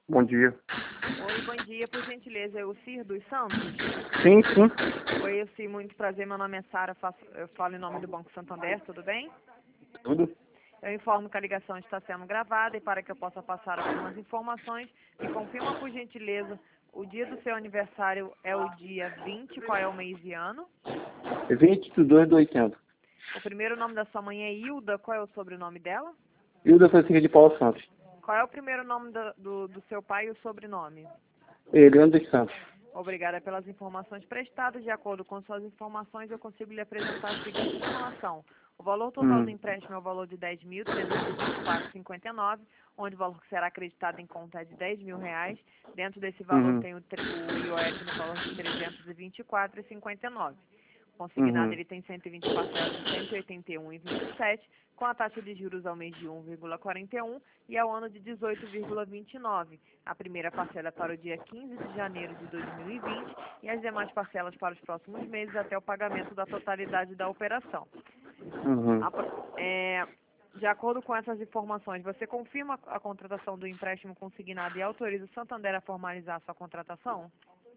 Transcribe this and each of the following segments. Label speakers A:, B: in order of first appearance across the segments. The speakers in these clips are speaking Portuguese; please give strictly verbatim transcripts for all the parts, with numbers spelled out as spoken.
A: Bom dia.
B: Oi, bom dia. Por gentileza, é o Cir dos Santos?
A: Sim, sim.
B: Oi, eu Cir, muito prazer. Meu nome é Sara, faço- eu falo em nome do Banco Santander, tudo bem?
A: Tudo?
B: Eu informo que a ligação está sendo gravada e para que eu possa passar algumas informações, me confirma por gentileza, o dia do seu aniversário é o dia vinte, qual é o mês e ano?
A: vinte de dois de oitenta.
B: O primeiro nome da sua mãe é Hilda, qual é o sobrenome dela?
A: Hilda Francisca de Paula Santos.
B: Qual é o primeiro nome da- do, do seu pai e o sobrenome?
A: Eliana dos Santos.
B: Obrigada pelas informações prestadas. De acordo com suas informações, eu consigo lhe apresentar a seguinte informação. O valor total do
A: Hum.
B: empréstimo é o valor de dez mil trezentos e vinte e quatro reais e cinquenta e nove centavos, onde o valor que será acreditado em conta é de dez mil reais. Dentro desse valor
A: Uhum.
B: tem o, tre- o I O F no valor de trezentos e vinte e quatro reais e cinquenta e nove centavos. Consignado,
A: Uhum.
B: ele tem cento e vinte parcelas de cento e oitenta e um reais e vinte e sete centavos, com a taxa de juros ao mês de um vírgula quarenta e um e ao ano de dezoito vírgula vinte e nove. A primeira parcela é para o dia quinze de janeiro de dois mil e vinte e as demais parcelas para os próximos meses até o pagamento da totalidade da operação.
A: Uhum.
B: A pro- é, de acordo com essas informações, você confirma a contratação do empréstimo consignado e autoriza o Santander a formalizar a sua contratação?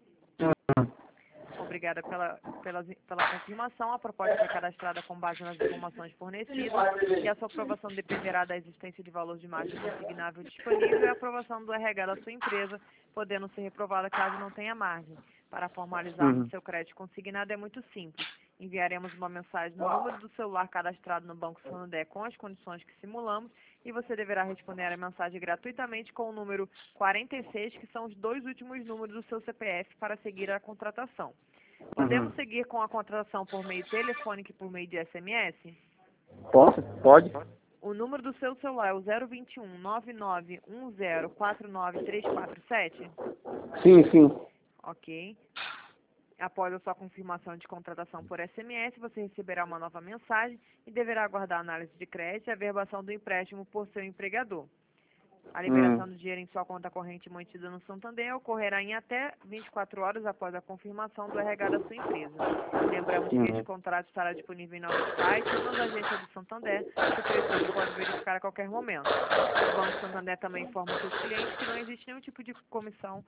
A: Uhum.
B: Obrigada pela, pela, pela confirmação. A proposta foi cadastrada com base nas informações fornecidas e a sua aprovação dependerá da existência de valor de margem consignável disponível e a aprovação do R H da sua empresa, podendo ser reprovada caso não tenha margem. Para formalizarmos
A: Uhum.
B: seu crédito consignado é muito simples. Enviaremos uma mensagem no número do celular cadastrado no Banco Santander com as condições que simulamos e você deverá responder a mensagem gratuitamente com o número quarenta e seis, que são os dois últimos números do seu C P F, para seguir a contratação.
A: Uhum.
B: Podemos seguir com a contratação por meio telefônico e por meio de S M S?
A: Posso? Pode?
B: O número do seu celular é o zero vinte e um, nove nove um zero quatro nove três quatro sete?
A: Sim, sim.
B: Ok. Após a sua confirmação de contratação por S M S, você receberá uma nova mensagem e deverá aguardar a análise de crédito e a verbação do empréstimo por seu empregador. A
A: Hum.
B: liberação do dinheiro em sua conta corrente mantida no Santander ocorrerá em até vinte e quatro horas após a confirmação do R H da sua empresa. Lembramos que este
A: Uhum.
B: contrato estará disponível em nosso site ou nas agências do Santander, que o preciso pode verificar a qualquer momento. O Banco Santander também informa aos seus clientes que não existe nenhum tipo de comissão,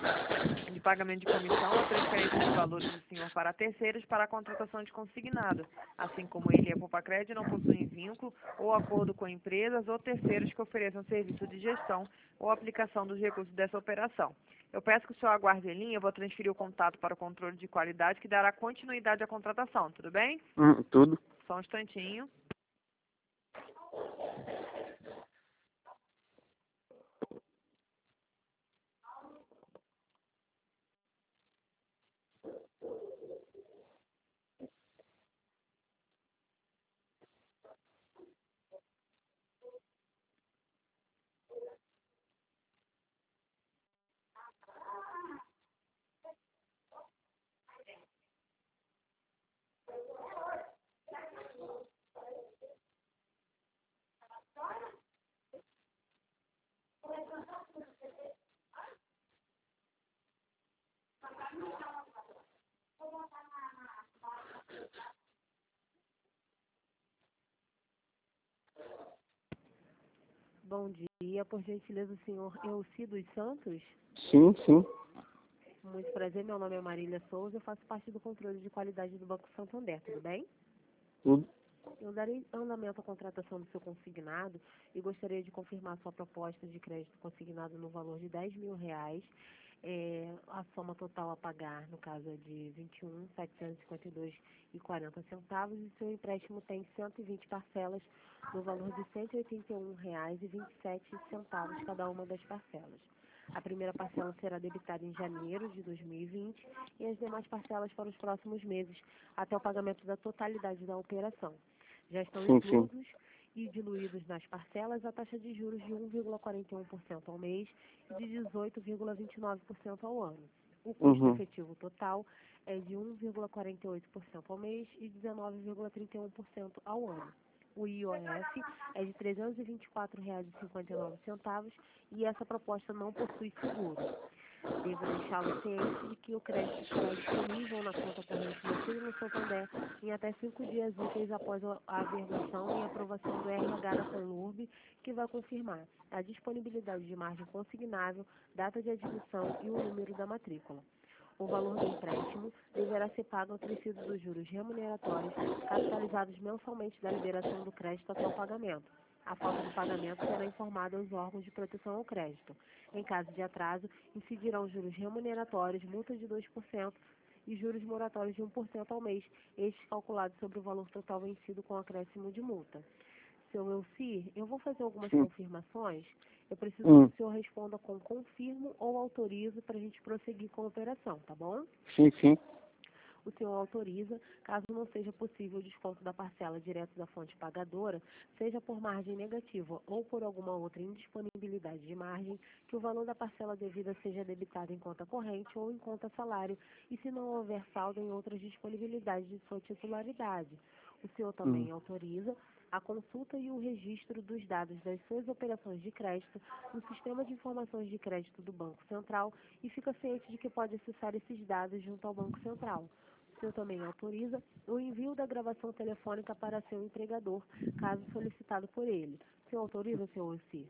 B: de pagamento de comissão ou transferência de valores do senhor para terceiros para a contratação de consignado, assim como ele e a Poupa-Crédito não possuem vínculo ou acordo com empresas ou terceiros que ofereçam serviço de gestão ou aplicação dos recursos dessa operação. Eu peço que o senhor aguarde em linha, eu vou transferir o contato para o controle de qualidade que dará continuidade à contratação, tudo bem?
A: Hum, tudo.
B: Só um instantinho. Bom dia, por gentileza, o senhor Elci dos Santos?
A: Sim, sim.
B: Muito prazer, meu nome é Marília Souza, eu faço parte do controle de qualidade do Banco Santander, tudo bem?
A: Tudo.
B: Eu darei andamento à contratação do seu consignado e gostaria de confirmar sua proposta de crédito consignado no valor de dez mil reais. É, a soma total a pagar, no caso, é de vinte e um mil setecentos e cinquenta e dois reais e quarenta centavos e seu empréstimo tem cento e vinte parcelas no valor de cento e oitenta e um reais e vinte e sete centavos cada uma das parcelas. A primeira parcela será debitada em janeiro de dois mil e vinte e as demais parcelas para os próximos meses, até o pagamento da totalidade da operação. Já estão
A: Sim, sim.
B: inclusos e diluídos nas parcelas a taxa de juros de um vírgula quarenta e um por cento ao mês e de dezoito vírgula vinte e nove por cento ao ano. O custo
A: Uhum.
B: efetivo total é de um vírgula quarenta e oito por cento ao mês e dezenove vírgula trinta e um por cento ao ano. O I O F é de trezentos e vinte e quatro reais e cinquenta e nove centavos e essa proposta não possui seguro. Devo deixá-lo ciente de que o crédito estará disponível na conta corrente mantida no Santander em até cinco dias úteis após a averbação e aprovação do R H da Conlurb, que vai confirmar a disponibilidade de margem consignável, data de admissão e o número da matrícula. O valor do empréstimo deverá ser pago ao crescido dos juros remuneratórios capitalizados mensalmente da liberação do crédito até o pagamento. A falta de pagamento será informada aos órgãos de proteção ao crédito. Em caso de atraso, incidirão juros remuneratórios, multa de dois por cento e juros moratórios de um por cento ao mês, estes calculados sobre o valor total vencido com acréscimo de multa. Seu Elci, eu vou fazer algumas
A: Sim.
B: confirmações. Eu preciso
A: Hum.
B: que o senhor responda com confirmo ou autorizo para a gente prosseguir com a operação, tá bom?
A: Sim, sim.
B: O senhor autoriza, caso não seja possível o desconto da parcela direto da fonte pagadora, seja por margem negativa ou por alguma outra indisponibilidade de margem, que o valor da parcela devida seja debitado em conta corrente ou em conta salário, e se não houver saldo em outras disponibilidades de sua titularidade. O senhor também
A: Hum.
B: autoriza a consulta e o registro dos dados das suas operações de crédito no Sistema de Informações de Crédito do Banco Central e fica ciente de que pode acessar esses dados junto ao Banco Central. O senhor também autoriza o envio da gravação telefônica para seu empregador, caso solicitado por ele. O senhor autoriza, senhor Elci?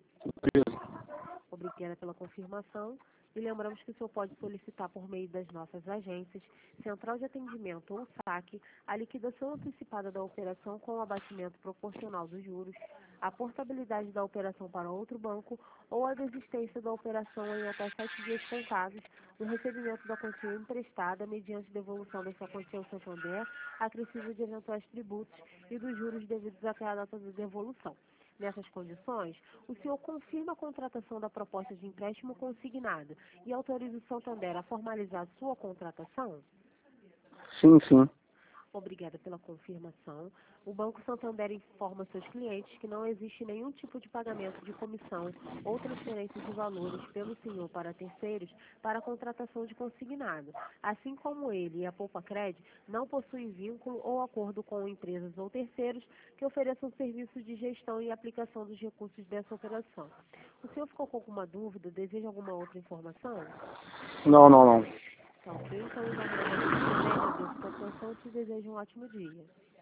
B: Obrigada pela confirmação. E lembramos que o senhor pode solicitar por meio das nossas agências, Central de Atendimento ou saque, a liquidação antecipada da operação com o abatimento proporcional dos juros, a portabilidade da operação para outro banco ou a desistência da operação em até sete dias contados no recebimento da quantia emprestada mediante devolução dessa quantia ao Santander, acrescido de eventuais tributos e dos juros devidos até a data da devolução. Nessas condições, o senhor confirma a contratação da proposta de empréstimo consignado e autoriza o Santander a formalizar sua contratação?
A: Sim, sim.
B: Obrigada pela confirmação. O Banco Santander informa seus clientes que não existe nenhum tipo de pagamento de comissão ou transferência de valores pelo senhor para terceiros para a contratação de consignado. Assim como ele e a Poupacred não possuem vínculo ou acordo com empresas ou terceiros que ofereçam serviços de gestão e aplicação dos recursos dessa operação. O senhor ficou com alguma dúvida? Deseja alguma outra informação?
A: Não, não, não.
B: Tá ok? Então, em nome da Banco Santander, agradeço a sua atenção e te desejo um ótimo dia.